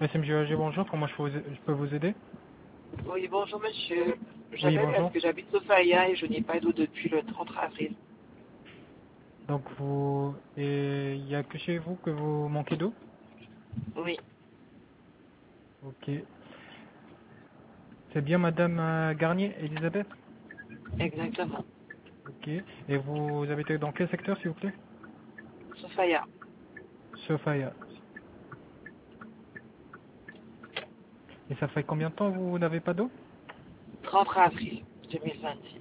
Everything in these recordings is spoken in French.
SMGAG, bonjour, comment je peux vous aider? Oui, bonjour monsieur. Oui, J'appelle parce bonjour. que j'habite Sofia et je n'ai pas d'eau depuis le 30 avril. Donc il n'y a que chez vous que vous manquez d'eau? Oui, Ok. C'est bien Madame Garnier, Elisabeth? exactement. Ok. Et vous habitez dans quel secteur, s'il vous plaît? Sofia, Sofia. Et ça fait combien de temps que vous n'avez pas d'eau? 30 avril 2026.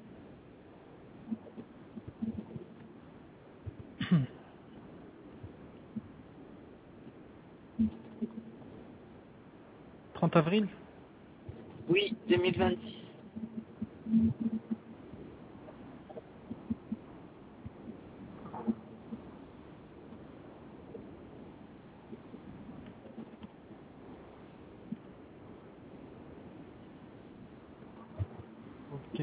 30 avril? Oui, 2026. Ok.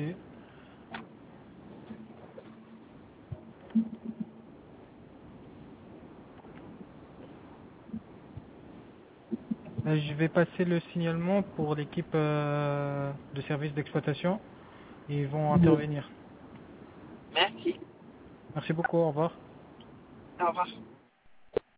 Je vais passer le signalement pour l'équipe de service d'exploitation. Ils vont intervenir. Merci. Merci beaucoup, au revoir. Au revoir.